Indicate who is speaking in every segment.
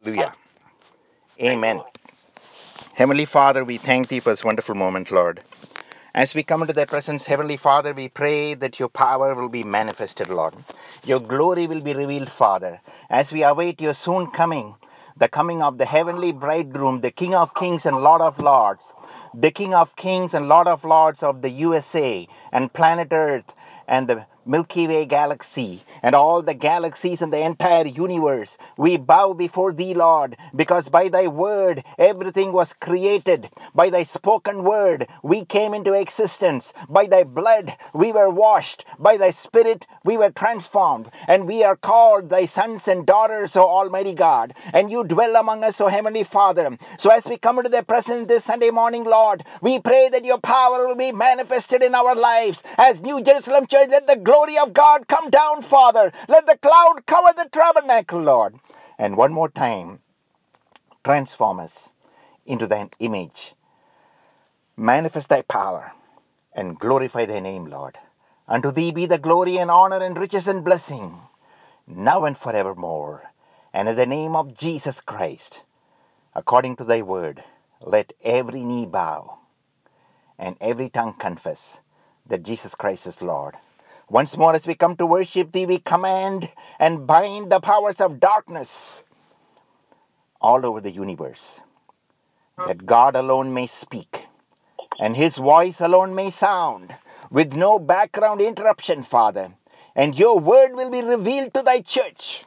Speaker 1: Hallelujah. Amen. Heavenly Father, we thank thee for this wonderful moment, Lord. As we come into thy presence, Heavenly Father, we pray that your power will be manifested, Lord. Your glory will be revealed, Father, as we await your soon coming, the coming of the heavenly bridegroom, the King of kings and Lord of lords, the King of kings and Lord of lords of the USA and planet Earth and the Milky Way galaxy and all the galaxies in the entire universe. We bow before thee, Lord, because by thy word everything was created. By thy spoken word we came into existence. By thy blood we were washed. By thy spirit we were transformed. And we are called thy sons and daughters, O Almighty God. And you dwell among us, O Heavenly Father. So as we come into thy presence this Sunday morning, Lord, we pray that your power will be manifested in our lives. As New Jerusalem Church, let the glory of God come down, Father. Let the cloud cover the tabernacle, Lord. And one more time, transform us into thine image. Manifest thy power and glorify thy name, Lord. Unto thee be the glory and honor and riches and blessing, now and forevermore. And in the name of Jesus Christ, according to thy word, let every knee bow and every tongue confess that Jesus Christ is Lord. Once more, as we come to worship thee, we command and bind the powers of darkness all over the universe, that God alone may speak and his voice alone may sound with no background interruption, Father. And your word will be revealed to thy church.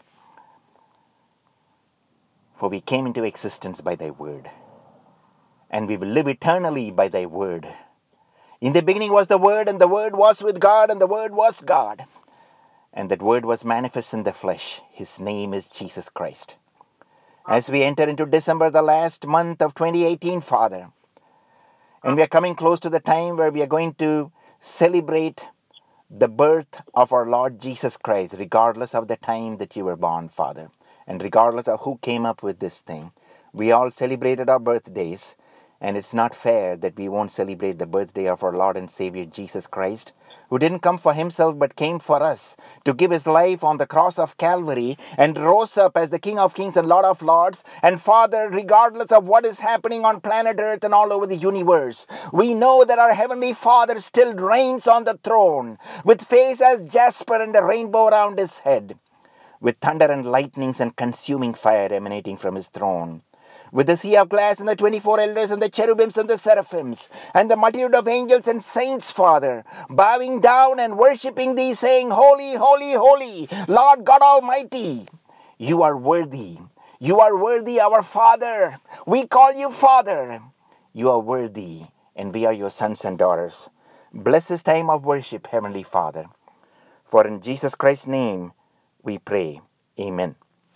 Speaker 1: For we came into existence by thy word, and we will live eternally by thy word. In the beginning was the Word, and the Word was with God, and the Word was God. And that Word was manifest in the flesh. His name is Jesus Christ. As we enter into December, the last month of 2018, Father, and we are coming close to the time where we are going to celebrate the birth of our Lord Jesus Christ, regardless of the time that you were born, Father, and regardless of who came up with this thing. We all celebrated our birthdays. And it's not fair that we won't celebrate the birthday of our Lord and Savior Jesus Christ, who didn't come for himself but came for us to give his life on the cross of Calvary and rose up as the King of kings and Lord of lords. And Father, regardless of what is happening on planet Earth and all over the universe, we know that our Heavenly Father still reigns on the throne with face as jasper and a rainbow around his head, with thunder and lightnings and consuming fire emanating from his throne, with the sea of glass and the 24 elders and the cherubims and the seraphims and the multitude of angels and saints, Father, bowing down and worshipping thee, saying, Holy, holy, holy, Lord God Almighty, you are worthy. You are worthy, our Father. We call you Father. You are worthy, and we are your sons and daughters. Bless this time of worship, Heavenly Father. For in Jesus Christ's name we pray. Amen.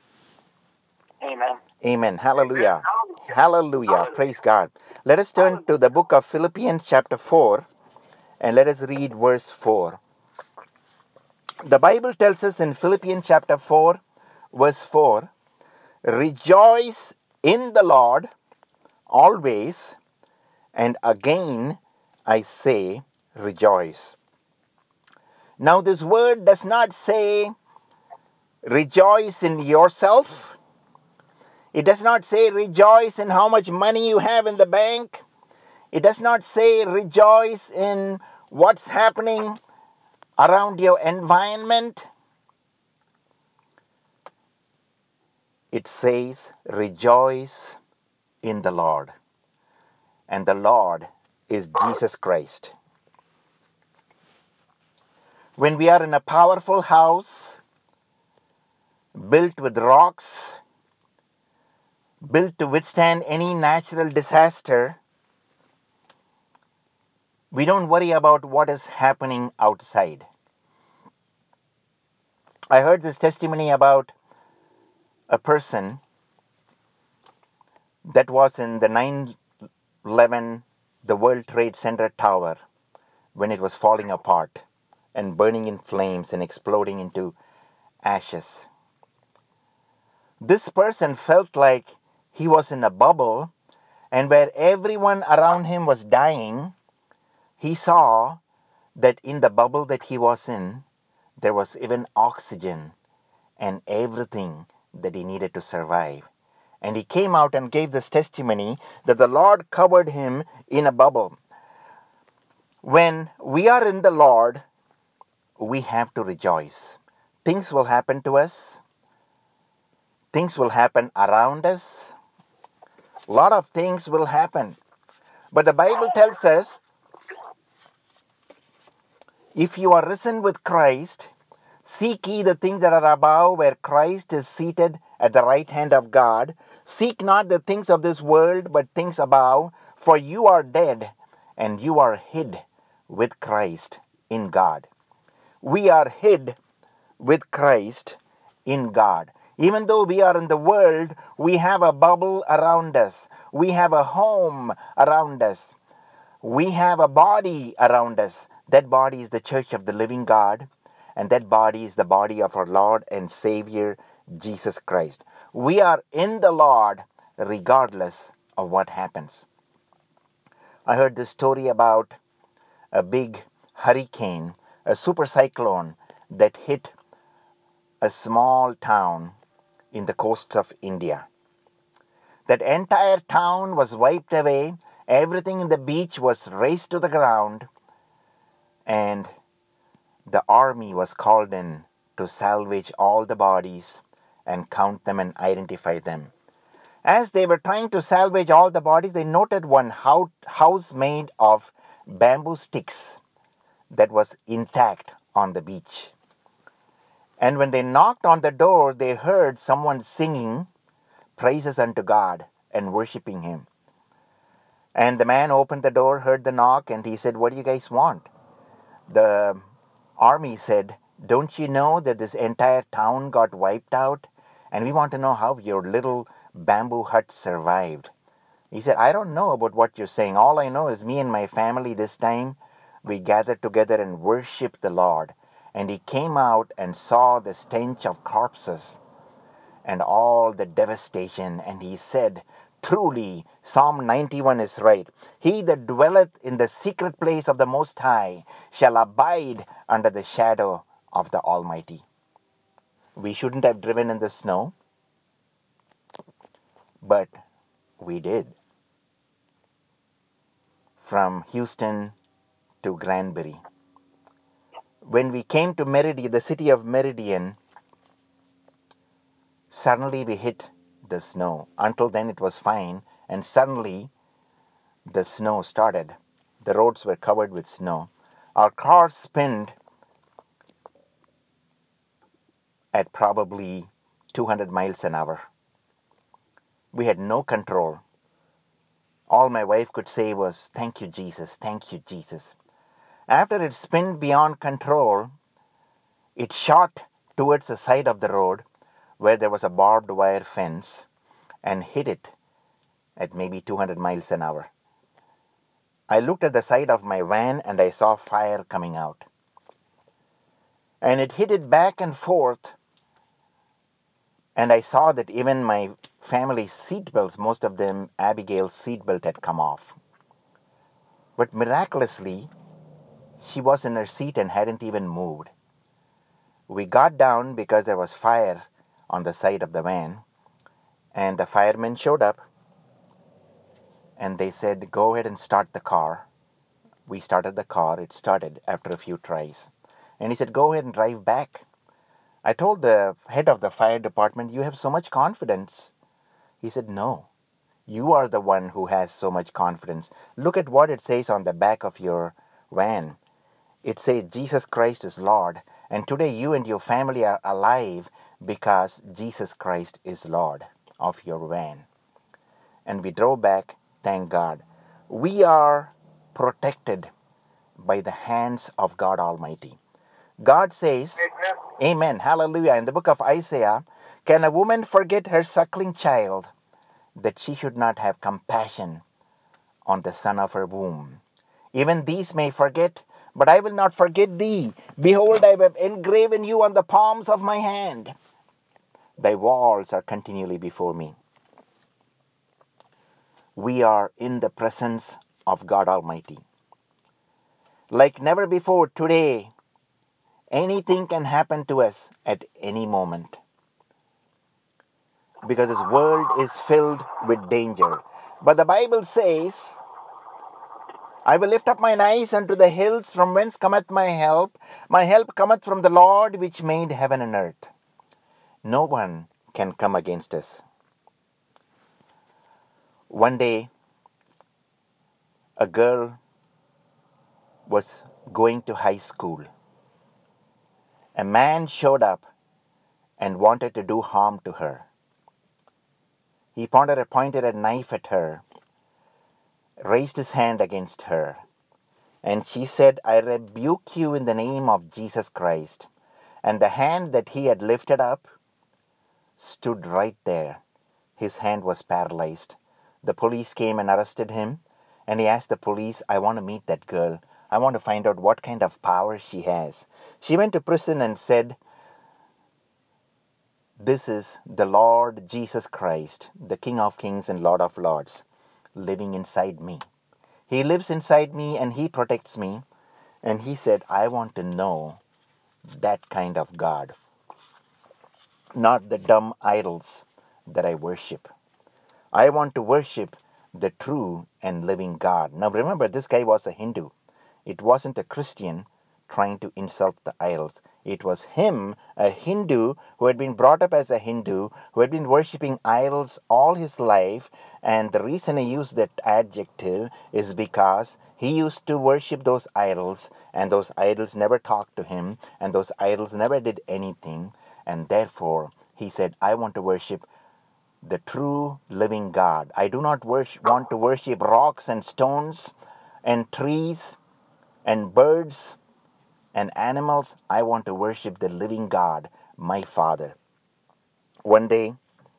Speaker 2: Amen.
Speaker 1: Amen. Hallelujah. Hallelujah. Praise God. Let us turn to the book of Philippians chapter 4 and let us read verse 4. The Bible tells us in Philippians chapter 4 verse 4, rejoice in the Lord always, and again I say rejoice. Now this word does not say rejoice in yourself. It does not say rejoice in how much money you have in the bank. It does not say rejoice in what's happening around your environment. It says rejoice in the Lord. And the Lord is Jesus Christ. When we are in a powerful house built with rocks, built to withstand any natural disaster, we don't worry about what is happening outside. I heard this testimony about a person that was in the 9/11, the World Trade Center tower, when it was falling apart and burning in flames and exploding into ashes. This person felt like he was in a bubble, and where everyone around him was dying, he saw that in the bubble that he was in, there was even oxygen and everything that he needed to survive. And he came out and gave this testimony that the Lord covered him in a bubble. When we are in the Lord, we have to rejoice. Things will happen to us. Things will happen around us. A lot of things will happen. But the Bible tells us, if you are risen with Christ, seek ye the things that are above, where Christ is seated at the right hand of God. Seek not the things of this world, but things above, for you are dead, and you are hid with Christ in God. We are hid with Christ in God. Even though we are in the world, we have a bubble around us. We have a home around us. We have a body around us. That body is the church of the living God, and that body is the body of our Lord and Savior, Jesus Christ. We are in the Lord regardless of what happens. I heard this story about a big hurricane, a super cyclone that hit a small town in the coasts of India. That entire town was wiped away. Everything in the beach was razed to the ground, and the army was called in to salvage all the bodies and count them and identify them. As they were trying to salvage all the bodies, they noted one house made of bamboo sticks that was intact on the beach. And when they knocked on the door, they heard someone singing praises unto God and worshiping Him. And the man opened the door, heard the knock, and he said, "What do you guys want?" The army said, "Don't you know that this entire town got wiped out? And we want to know how your little bamboo hut survived." He said, "I don't know about what you're saying. All I know is me and my family this time, we gathered together and worshiped the Lord." And he came out and saw the stench of corpses and all the devastation. And he said, truly, Psalm 91 is right. He that dwelleth in the secret place of the Most High shall abide under the shadow of the Almighty. We shouldn't have driven in the snow, but we did. From Houston to Granbury. When we came to Meridian, the city of Meridian, suddenly we hit the snow. Until then it was fine, and suddenly the snow started. The roads were covered with snow. Our car spinned at probably 200 miles an hour. We had no control. All my wife could say was, "Thank you, Jesus, thank you, Jesus." After it spinned beyond control, it shot towards the side of the road where there was a barbed wire fence and hit it at maybe 200 miles an hour. I looked at the side of my van and I saw fire coming out. And it hit it back and forth, and I saw that even my family's seatbelts, most of them, Abigail's seatbelt had come off. But miraculously, she was in her seat and hadn't even moved. We got down because there was fire on the side of the van, and the firemen showed up and they said, "Go ahead and start the car." We started the car. It started after a few tries. And he said, "Go ahead and drive back." I told the head of the fire department, "You have so much confidence." He said, "No, you are the one who has so much confidence. Look at what it says on the back of your van. It says Jesus Christ is Lord. And today you and your family are alive because Jesus Christ is Lord of your van." And we drove back, thank God. We are protected by the hands of God Almighty. God says, Amen, hallelujah, in the book of Isaiah, "Can a woman forget her suckling child, that she should not have compassion on the son of her womb? Even these may forget, but I will not forget thee. Behold, I have engraven you on the palms of my hand. Thy walls are continually before me." We are in the presence of God Almighty. Like never before today, anything can happen to us at any moment. because this world is filled with danger. But the Bible says, I will lift up mine eyes unto the hills, from whence cometh my help. My help cometh from the Lord, which made heaven and earth. No one can come against us. One day, a girl was going to high school. A man showed up and wanted to do harm to her. He pointed a knife at her, raised his hand against her, and she said, I rebuke you in the name of Jesus Christ. And the hand that he had lifted up stood right there. His hand was paralyzed. The police came and arrested him, and he asked the police, I want to meet that girl. I want to find out what kind of power she has. She went to prison and said, this is the Lord Jesus Christ, the King of Kings and Lord of Lords, living inside me. He lives inside me and he protects me. And he said, I want to know that kind of God, not the dumb idols that I worship. I want to worship the true and living God. Now remember, this guy was a Hindu. It wasn't a Christian trying to insult the idols. It was him, a Hindu, who had been brought up as a Hindu, who had been worshipping idols all his life. And the reason I use that adjective is because he used to worship those idols, and those idols never talked to him, and those idols never did anything. And therefore, he said, I want to worship the true living God. I do not want to worship rocks and stones and trees and birds and animals. I want to worship the living God, my Father. One day,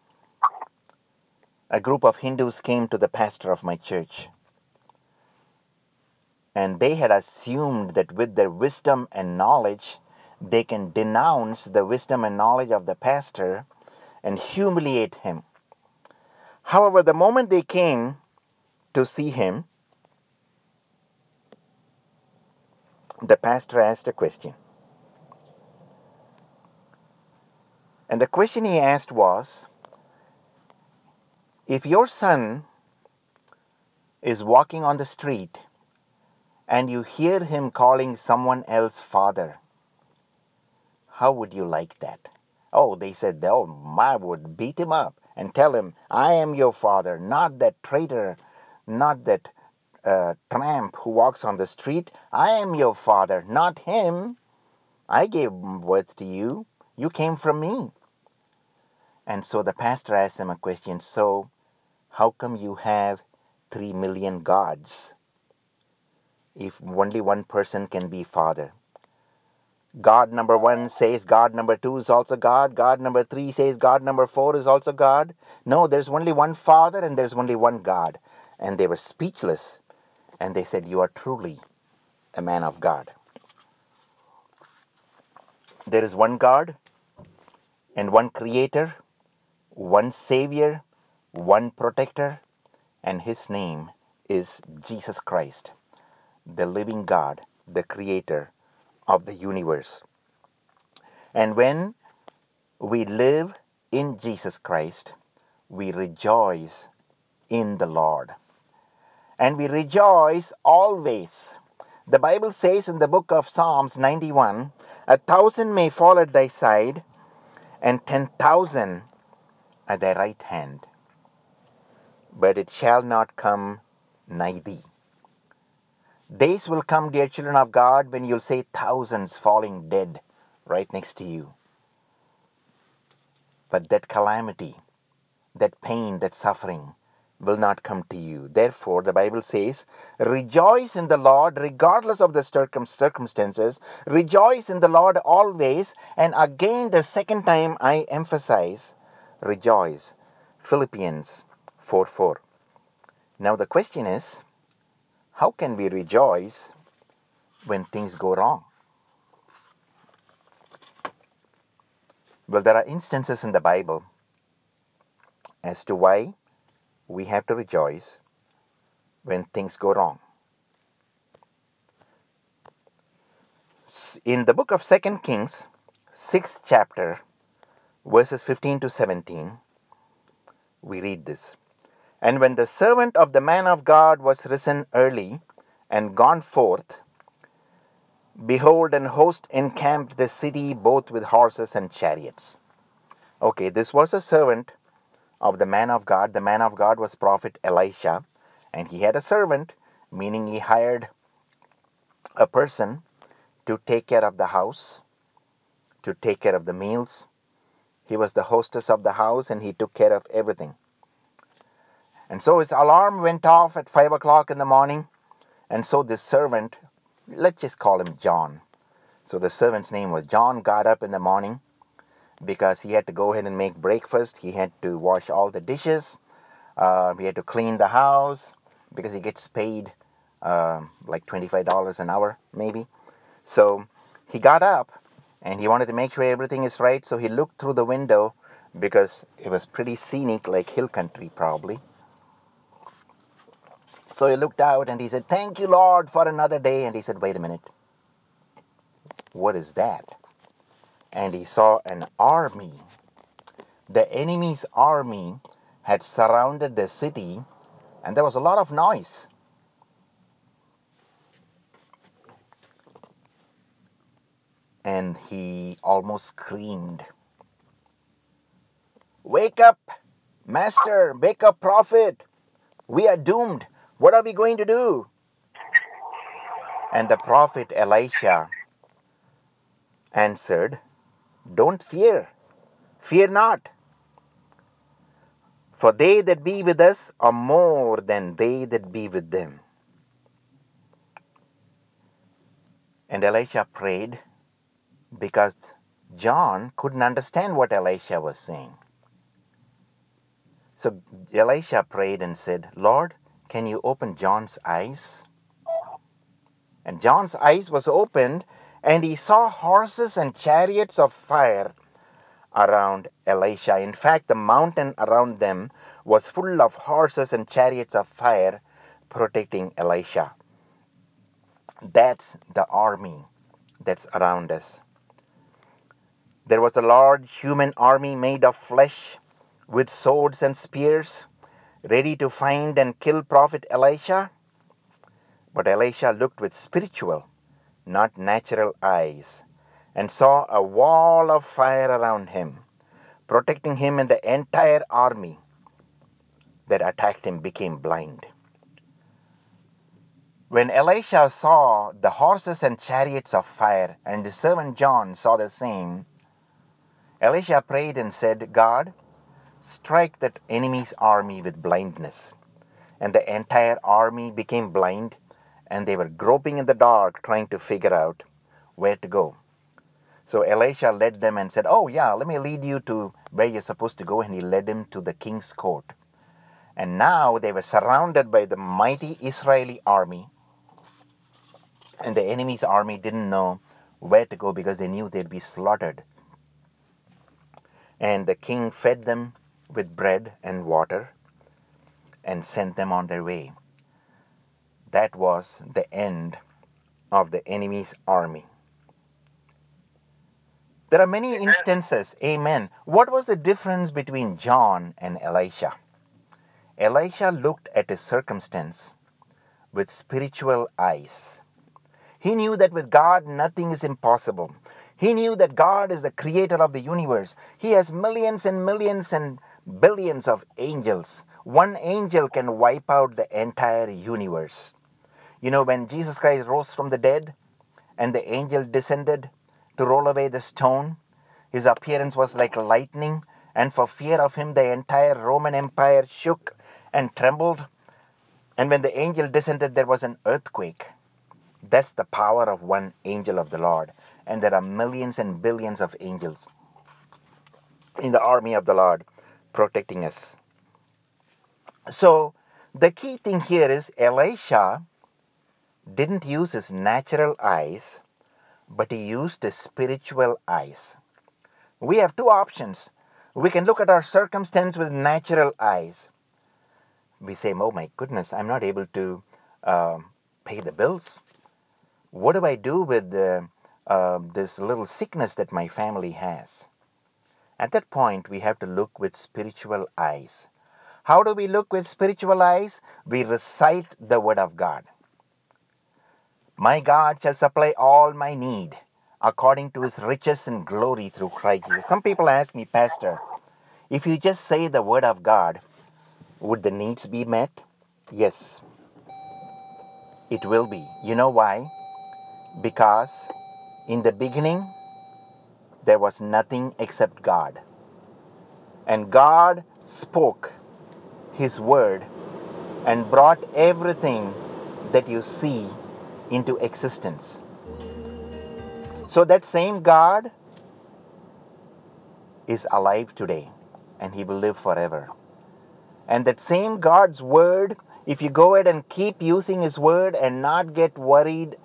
Speaker 1: a group of Hindus came to the pastor of my church, and they had assumed that with their wisdom and knowledge, they can denounce the wisdom and knowledge of the pastor and humiliate him. However, the moment they came to see him, the pastor asked a question. And the question he asked was, if your son is walking on the street and you hear him calling someone else father, how would you like that? Oh, they said, oh, I would beat him up and tell him, I am your father, not that traitor, not that tramp who walks on the street. I am your father, not him. I gave birth to you. You came from me. And so the pastor asked him a question. So, how come you have 3 million gods if only one person can be father? God number 1 says God number 2 is also God. God number 3 says God number 4 is also God. No, there's only one Father and there's only one God. And they were speechless. And they said, you are truly a man of God. There is one God and one Creator, one Savior, one Protector, and His name is Jesus Christ, the living God, the Creator of the universe. And when we live in Jesus Christ, we rejoice in the Lord. And we rejoice always. The Bible says in the book of Psalms 91, 1,000 may fall at thy side, and 10,000 at thy right hand, but it shall not come nigh thee. Days will come, dear children of God, when you'll say thousands falling dead right next to you. But that calamity, that pain, that suffering will not come to you. Therefore, the Bible says, rejoice in the Lord regardless of the circumstances. Rejoice in the Lord always. And again, the second time I emphasize, rejoice. Philippians 4:4. Now the question is, how can we rejoice when things go wrong? Well, there are instances in the Bible as to why we have to rejoice when things go wrong. In the book of 2 Kings, 6th chapter, verses 15 to 17, we read this. And when the servant of the man of God was risen early and gone forth, behold, an host encamped the city both with horses and chariots. Okay, this was a servant of the man of God. The man of God was prophet Elisha, and he had a servant, meaning he hired a person to take care of the house, to take care of the meals. He was the hostess of the house, and he took care of everything. And so his alarm went off at 5 o'clock in the morning, and so this servant, let's just call him John. So the servant's name was John, got up in the morning because he had to go ahead and make breakfast. He had to wash all the dishes. He had to clean the house because he gets paid like $25 an hour, maybe. So he got up and he wanted to make sure everything is right. So he looked through the window because it was pretty scenic, like hill country probably. So he looked out and he said, "Thank you, Lord, for another day." And he said, "Wait a minute. What is that?" And he saw an army. The enemy's army had surrounded the city, and there was a lot of noise. And he almost screamed, "Wake up, Master! Wake up, Prophet! We are doomed. What are we going to do?" And the prophet Elisha answered, "Don't fear. Fear not. For they that be with us are more than they that be with them." And Elisha prayed because John couldn't understand what Elisha was saying. So Elisha prayed and said, "Lord, can you open John's eyes?" And John's eyes was opened, and he saw horses and chariots of fire around Elisha. In fact, the mountain around them was full of horses and chariots of fire protecting Elisha. That's the army that's around us. There was a large human army made of flesh with swords and spears, ready to find and kill Prophet Elisha. But Elisha looked with spiritual, not natural eyes, and saw a wall of fire around him, protecting him, and the entire army that attacked him became blind. When Elisha saw the horses and chariots of fire, and his servant John saw the same, Elisha prayed and said, "God, strike that enemy's army with blindness." And the entire army became blind, and they were groping in the dark trying to figure out where to go. So Elisha led them and said, "Oh yeah, let me lead you to where you're supposed to go." And he led him to the king's court. And now they were surrounded by the mighty Israeli army, and the enemy's army didn't know where to go because they knew they'd be slaughtered. And the king fed them with bread and water and sent them on their way. That was the end of the enemy's army. There are many instances. Amen. What was the difference between John and Elisha? Elisha looked at his circumstance with spiritual eyes. He knew that with God nothing is impossible. He knew that God is the creator of the universe. He has millions and millions and billions of angels. One angel can wipe out the entire universe. You know, when Jesus Christ rose from the dead and the angel descended to roll away the stone, his appearance was like lightning, and for fear of him, the entire Roman Empire shook and trembled. And when the angel descended, there was an earthquake. That's the power of one angel of the Lord. And there are millions and billions of angels in the army of the Lord protecting us. So the key thing here is Elisha didn't use his natural eyes, but he used his spiritual eyes. We have two options. We can look at our circumstance with natural eyes. We say, "Oh my goodness, I'm not able to pay the bills. What do I do with this little sickness that my family has?" At that point, we have to look with spiritual eyes. How do we look with spiritual eyes? We recite the word of God. My God shall supply all my need according to his riches and glory through Christ Jesus. Some people ask me, Pastor, if you just say the word of God, would the needs be met? Yes, it will be. You know why? Because in the beginning, there was nothing except God. And God spoke his word and brought everything that you see into existence. So that same God is alive today, and he will live forever. And that same God's word, if you go ahead and keep using his word and not get worried,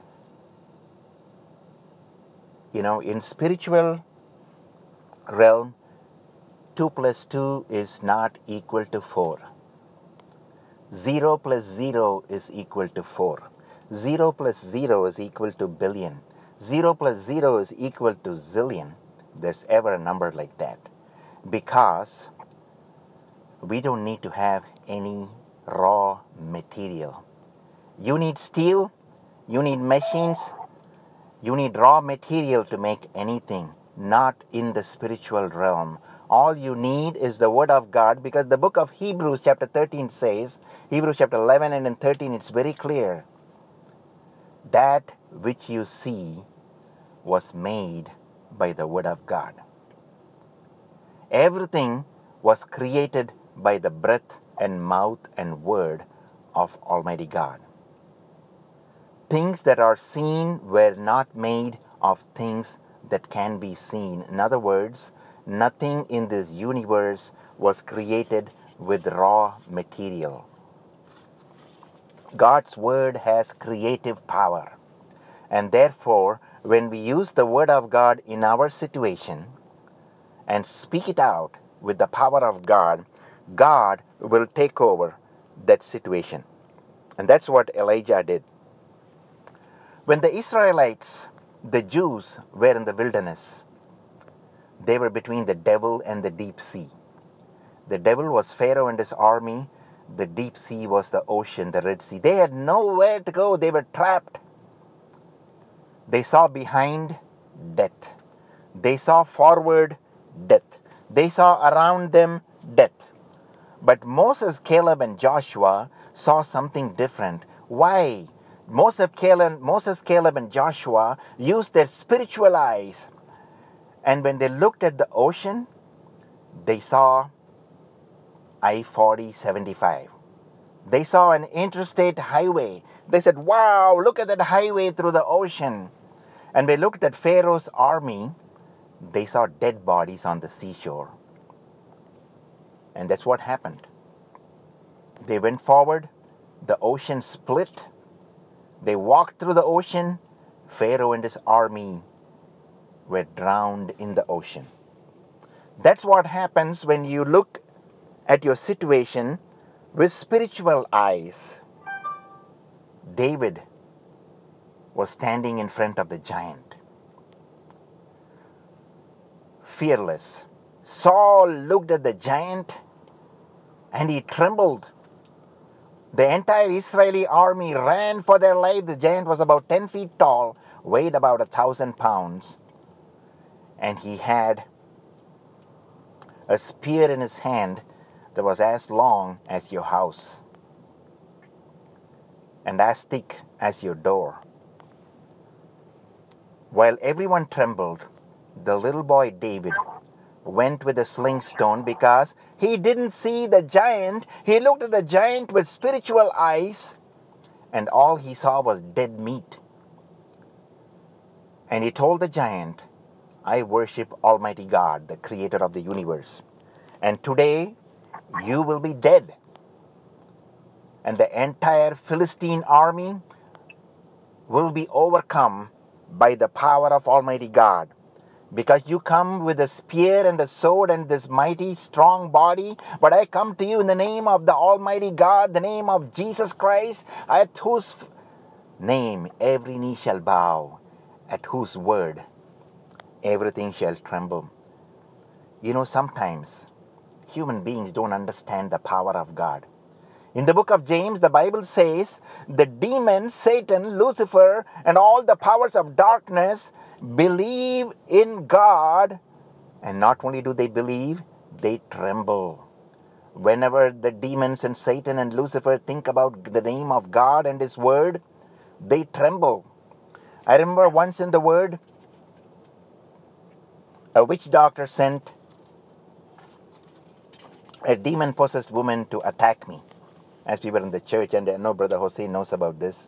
Speaker 1: in spiritual realm, 2 plus 2 is not equal to 4. 0 plus 0 is equal to 4. 0 plus 0 is equal to billion. 0 plus 0 is equal to zillion. There's ever a number like that. Because we don't need to have any raw material. You need steel, you need machines, you need raw material to make anything, not in the spiritual realm. All you need is the word of God, because the book of Hebrews chapter 13 says, Hebrews chapter 11 and in 13 it's very clear, that which you see was made by the word of God. Everything was created by the breath and mouth and word of Almighty God. Things that are seen were not made of things that can be seen. In other words, nothing in this universe was created with raw material. God's word has creative power. And therefore, when we use the word of God in our situation and speak it out with the power of God, God will take over that situation. And that's what Elijah did. When the Israelites, the Jews, were in the wilderness, they were between the devil and the deep sea. The devil was Pharaoh and his army. The deep sea was the ocean, the Red Sea. They had nowhere to go. They were trapped. They saw behind death. They saw forward death. They saw around them death. But Moses, Caleb, and Joshua saw something different. Why? Moses, Caleb, and Joshua used their spiritual eyes. And when they looked at the ocean, they saw I-40 75. They saw an interstate highway. They said, wow, look at that highway through the ocean. And they looked at Pharaoh's army. They saw dead bodies on the seashore. And that's what happened. They went forward. The ocean split. They walked through the ocean. Pharaoh and his army were drowned in the ocean. That's what happens when you look at your situation with spiritual eyes. David was standing in front of the giant, fearless. Saul looked at the giant and he trembled. The entire Israeli army ran for their life. The giant was about 10 feet tall, weighed about 1,000 pounds, and he had a spear in his hand that was as long as your house and as thick as your door. While everyone trembled, the little boy David went with a sling stone because he didn't see the giant. He looked at the giant with spiritual eyes, and all he saw was dead meat. And he told the giant, I worship Almighty God, the creator of the universe. And today you will be dead. And the entire Philistine army will be overcome by the power of Almighty God. Because you come with a spear and a sword and this mighty strong body, but I come to you in the name of the Almighty God, the name of Jesus Christ, at whose name every knee shall bow, at whose word everything shall tremble. Sometimes human beings don't understand the power of God. In the book of James, the Bible says the demons, Satan, Lucifer, and all the powers of darkness believe in God. And not only do they believe, they tremble. Whenever the demons and Satan and Lucifer think about the name of God and His Word, they tremble. I remember once in the Word, a witch doctor sent a demon-possessed woman to attack me as we were in the church, and I know Brother Jose knows about this.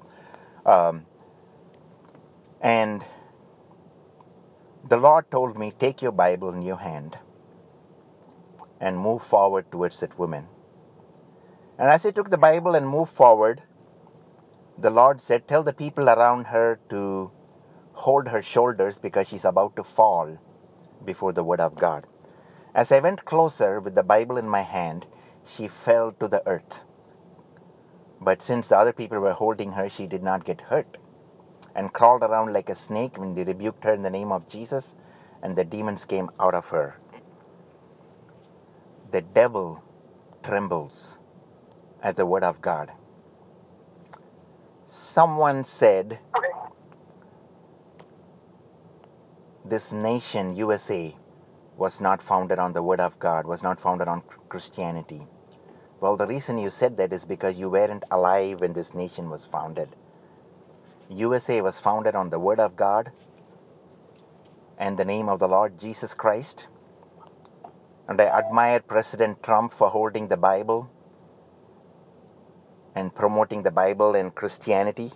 Speaker 1: And the Lord told me, take your Bible in your hand and move forward towards that woman. And as I took the Bible and moved forward, the Lord said, tell the people around her to hold her shoulders because she's about to fall before the Word of God. As I went closer with the Bible in my hand, she fell to the earth. But since the other people were holding her, she did not get hurt and crawled around like a snake when they rebuked her in the name of Jesus, and the demons came out of her. The devil trembles at the Word of God. Someone said, this nation, USA, was not founded on the Word of God, was not founded on Christianity. Well, the reason you said that is because you weren't alive when this nation was founded. USA was founded on the Word of God and the name of the Lord Jesus Christ. And I admire President Trump for holding the Bible and promoting the Bible and Christianity.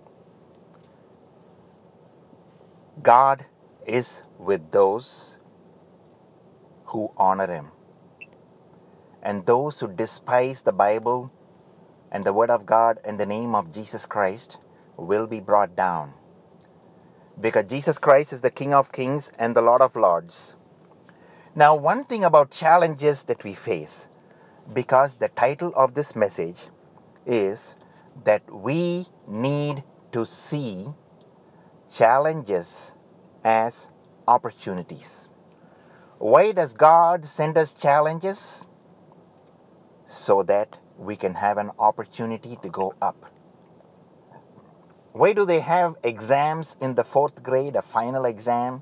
Speaker 1: God is with those who honor Him. And those who despise the Bible and the Word of God in the name of Jesus Christ will be brought down. Because Jesus Christ is the King of Kings and the Lord of Lords. Now, one thing about challenges that we face, because the title of this message is that we need to see challenges as opportunities. Why does God send us challenges? So that we can have an opportunity to go up. Why do they have exams in the 4th grade, a final exam?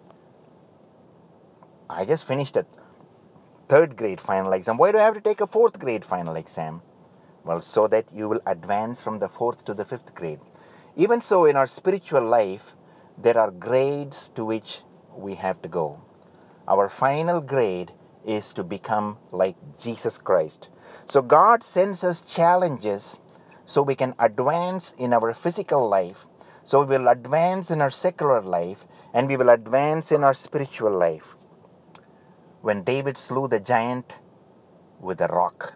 Speaker 1: I just finished a 3rd grade final exam. Why do I have to take a 4th grade final exam? Well, so that you will advance from the 4th to the 5th grade. Even so, in our spiritual life, there are grades to which we have to go. Our final grade is to become like Jesus Christ. So God sends us challenges so we can advance in our physical life, so we will advance in our secular life, and we will advance in our spiritual life. When David slew the giant with a rock,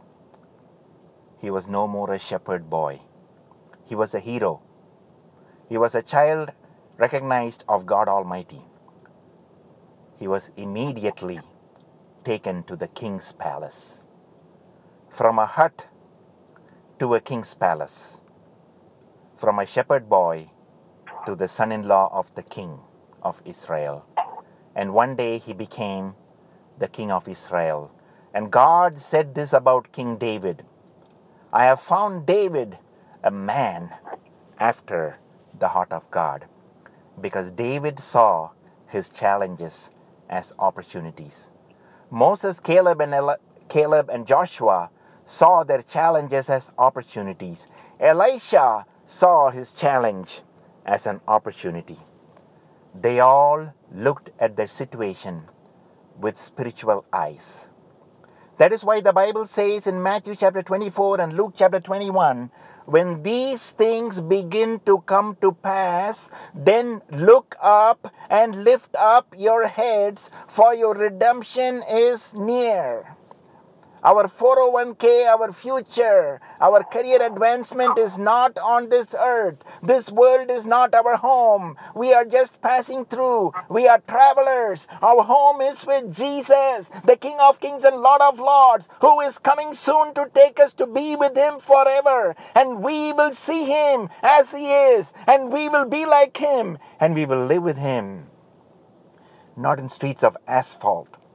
Speaker 1: he was no more a shepherd boy. He was a hero. He was a child recognized of God Almighty. He was immediately taken to the king's palace. From a hut to a king's palace. From a shepherd boy to the son-in-law of the king of Israel. And one day he became the king of Israel. And God said this about King David: I have found David a man after the heart of God. Because David saw his challenges as opportunities. Moses, Caleb, and Joshua saw their challenges as opportunities. Elisha saw his challenge as an opportunity. They all looked at their situation with spiritual eyes. That is why the Bible says in Matthew chapter 24 and Luke chapter 21, when these things begin to come to pass, then look up and lift up your heads, for your redemption is near. Our 401k, our future, our career advancement is not on this earth. This world is not our home. We are just passing through. We are travelers. Our home is with Jesus, the King of Kings and Lord of Lords, who is coming soon to take us to be with Him forever. And we will see Him as He is. And we will be like Him. And we will live with Him. Not in streets of asphalt,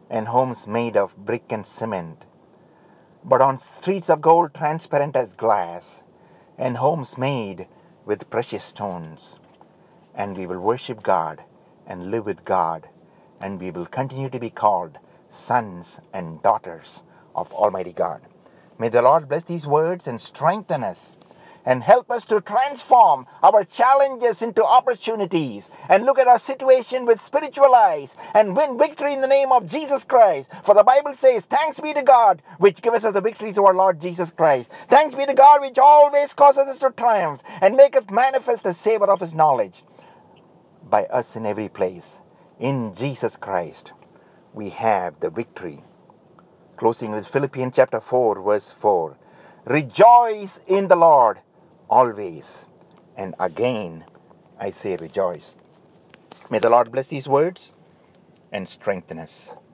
Speaker 1: and homes made of brick and cement, but on streets of gold transparent as glass, and homes made with precious stones. And we will worship God and live with God, and we will continue to be called sons and daughters of Almighty God. May the Lord bless these words and strengthen us and help us to transform our challenges into opportunities and look at our situation with spiritual eyes and win victory in the name of Jesus Christ. For the Bible says, thanks be to God which gives us the victory through our Lord Jesus Christ. Thanks be to God which always causes us to triumph and maketh manifest the savor of his knowledge by us in every place. In Jesus Christ, we have the victory. Closing with Philippians chapter 4, verse 4. Rejoice in the Lord always. And again, I say rejoice. May the Lord bless these words and strengthen us.